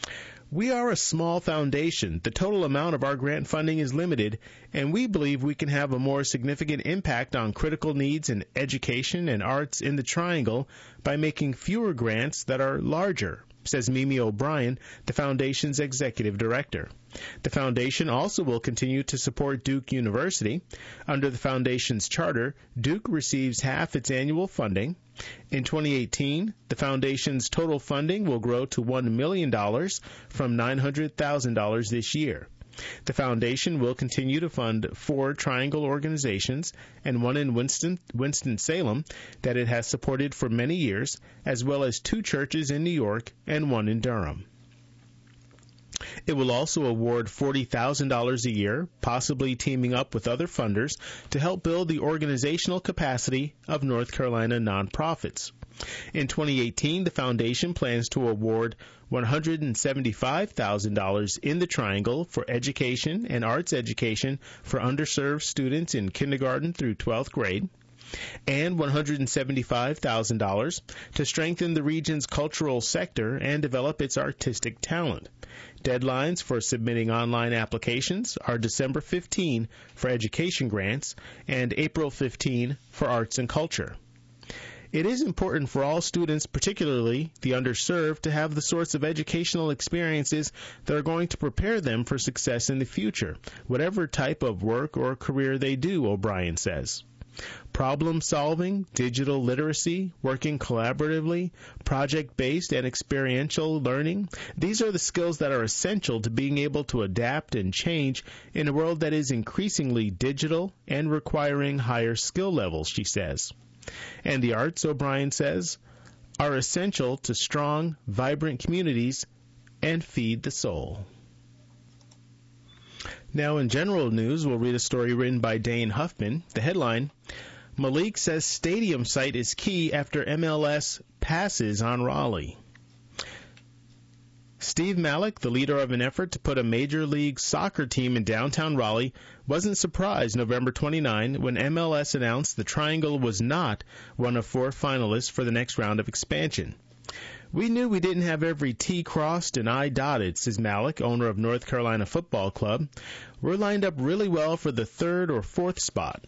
We are a small foundation. The total amount of our grant funding is limited, and we believe we can have a more significant impact on critical needs in education and arts in the Triangle by making fewer grants that are larger, says Mimi O'Brien, the foundation's executive director. The foundation also will continue to support Duke University. Under the foundation's charter, Duke receives half its annual funding. In twenty eighteen, the foundation's total funding will grow to one million dollars from nine hundred thousand dollars this year. The foundation will continue to fund four Triangle organizations and one in Winston, Winston-Salem that it has supported for many years, as well as two churches in New York and one in Durham. It will also award forty thousand dollars a year, possibly teaming up with other funders, to help build the organizational capacity of North Carolina nonprofits. In twenty eighteen, the foundation plans to award one hundred seventy-five thousand dollars in the Triangle for education and arts education for underserved students in kindergarten through twelfth grade, and one hundred seventy-five thousand dollars to strengthen the region's cultural sector and develop its artistic talent. Deadlines for submitting online applications are December fifteenth for education grants and April fifteenth for arts and culture. It is important for all students, particularly the underserved, to have the sorts of educational experiences that are going to prepare them for success in the future, whatever type of work or career they do, O'Brien says. Problem solving, digital literacy, working collaboratively, project-based and experiential learning, these are the skills that are essential to being able to adapt and change in a world that is increasingly digital and requiring higher skill levels, she says. And the arts, O'Brien says, are essential to strong, vibrant communities and feed the soul. Now in general news, we'll read a story written by Dane Huffman. The headline, Malik says stadium site is key after M L S passes on Raleigh. Steve Malik, the leader of an effort to put a Major League Soccer team in downtown Raleigh, wasn't surprised November twenty-ninth when M L S announced the Triangle was not one of four finalists for the next round of expansion. We knew we didn't have every T crossed and I dotted, says Malik, owner of North Carolina Football Club. We're lined up really well for the third or fourth spot.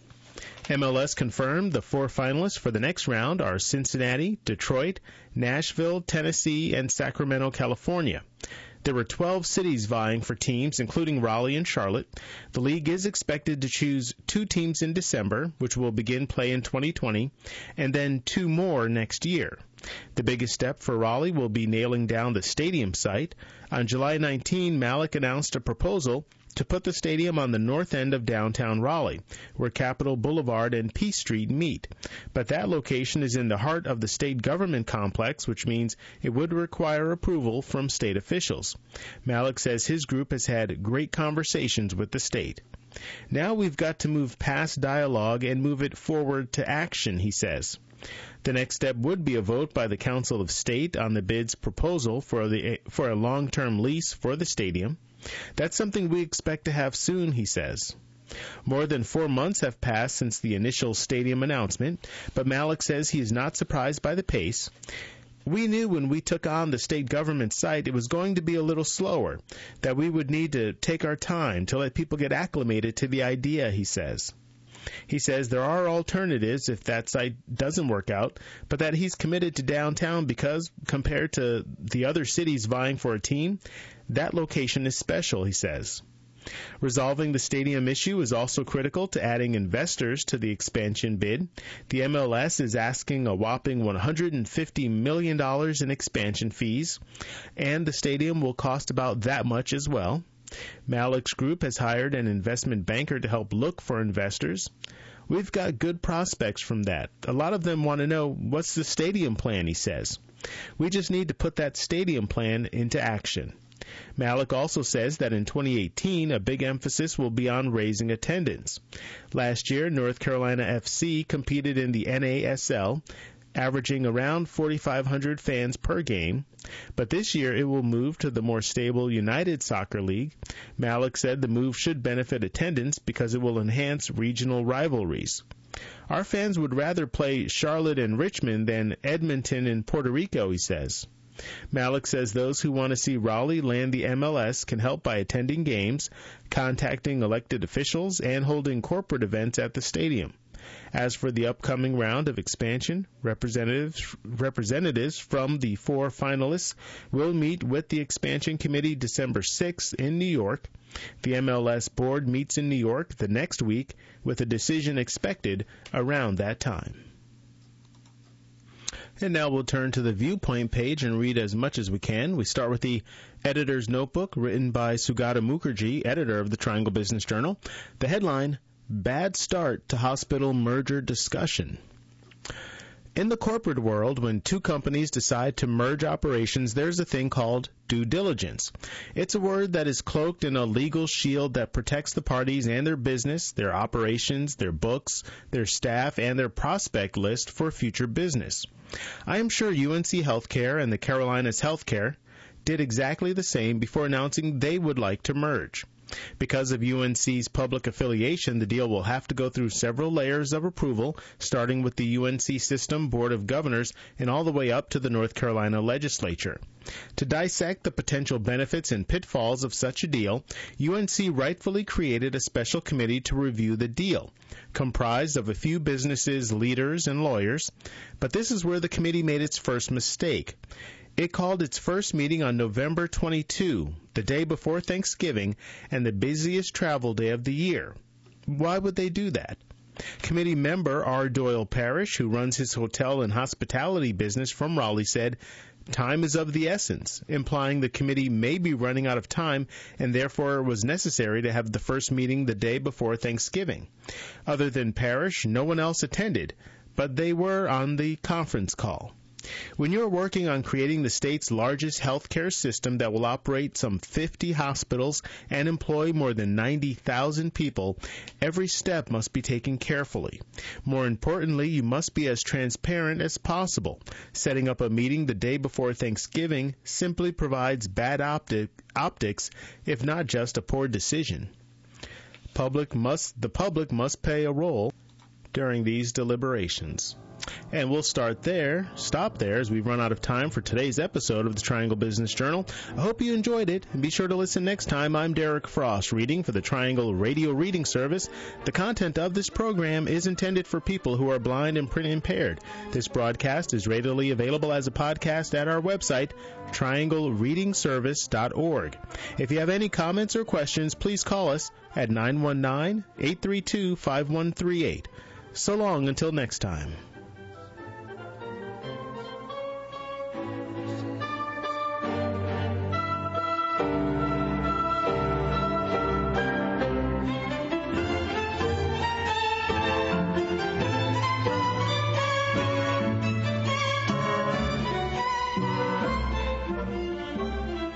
M L S confirmed the four finalists for the next round are Cincinnati, Detroit, Nashville, Tennessee, and Sacramento, California. There were twelve cities vying for teams, including Raleigh and Charlotte. The league is expected to choose two teams in December, which will begin play in twenty twenty, and then two more next year. The biggest step for Raleigh will be nailing down the stadium site. On July nineteenth, Malik announced a proposal to put the stadium on the north end of downtown Raleigh, where Capitol Boulevard and Peace Street meet. But that location is in the heart of the state government complex, which means it would require approval from state officials. Malik says his group has had great conversations with the state. Now we've got to move past dialogue and move it forward to action, he says. The next step would be a vote by the Council of State on the bid's proposal for the for a long-term lease for the stadium. That's something we expect to have soon, he says. More than four months have passed since the initial stadium announcement, but Malik says he is not surprised by the pace. We knew when we took on the state government site it was going to be a little slower, that we would need to take our time to let people get acclimated to the idea, he says. He says there are alternatives if that site doesn't work out, but that he's committed to downtown because, compared to the other cities vying for a team, that location is special, he says. Resolving the stadium issue is also critical to adding investors to the expansion bid. The M L S is asking a whopping one hundred fifty million dollars in expansion fees, and the stadium will cost about that much as well. Malik's group has hired an investment banker to help look for investors. We've got good prospects from that. A lot of them want to know, what's the stadium plan, he says. We just need to put that stadium plan into action. Malik also says that in twenty eighteen, a big emphasis will be on raising attendance. Last year, North Carolina F C competed in the N A S L, averaging around forty-five hundred fans per game. But this year it will move to the more stable United Soccer League. Malik said the move should benefit attendance because it will enhance regional rivalries. Our fans would rather play Charlotte and Richmond than Edmonton and Puerto Rico, he says. Malik says those who want to see Raleigh land the M L S can help by attending games, contacting elected officials, and holding corporate events at the stadium. As for the upcoming round of expansion, representatives representatives from the four finalists will meet with the expansion committee December sixth in New York. The M L S board meets in New York the next week with a decision expected around that time. And now we'll turn to the Viewpoint page and read as much as we can. We start with the editor's notebook written by Sugata Mukherjee, editor of the Triangle Business Journal. The headline, Bad Start to Hospital Merger Discussion. In the corporate world, when two companies decide to merge operations, there's a thing called due diligence. It's a word that is cloaked in a legal shield that protects the parties and their business, their operations, their books, their staff, and their prospect list for future business. I am sure U N C Healthcare and the Carolinas Healthcare did exactly the same before announcing they would like to merge. Because of U N C's public affiliation, the deal will have to go through several layers of approval, starting with the U N C System Board of Governors and all the way up to the North Carolina Legislature. To dissect the potential benefits and pitfalls of such a deal, U N C rightfully created a special committee to review the deal, comprised of a few businesses, leaders, and lawyers. But this is where the committee made its first mistake. It called its first meeting on November twenty-second, the day before Thanksgiving and the busiest travel day of the year. Why would they do that? Committee member R. Doyle Parrish, who runs his hotel and hospitality business from Raleigh, said, "Time is of the essence," implying the committee may be running out of time and therefore it was necessary to have the first meeting the day before Thanksgiving. Other than Parrish, no one else attended, but they were on the conference call. When you're working on creating the state's largest healthcare system that will operate some fifty hospitals and employ more than ninety thousand people, every step must be taken carefully. More importantly, you must be as transparent as possible. Setting up a meeting the day before Thanksgiving simply provides bad opti- optics, if not just a poor decision. Public must, the public must play a role during these deliberations. And we'll start there, stop there, as we've run out of time for today's episode of the Triangle Business Journal. I hope you enjoyed it, and be sure to listen next time. I'm Derek Frost, reading for the Triangle Radio Reading Service. The content of this program is intended for people who are blind and print impaired. This broadcast is readily available as a podcast at our website, triangle reading service dot org. If you have any comments or questions, please call us at nine one nine, eight three two, five one three eight. So long until next time.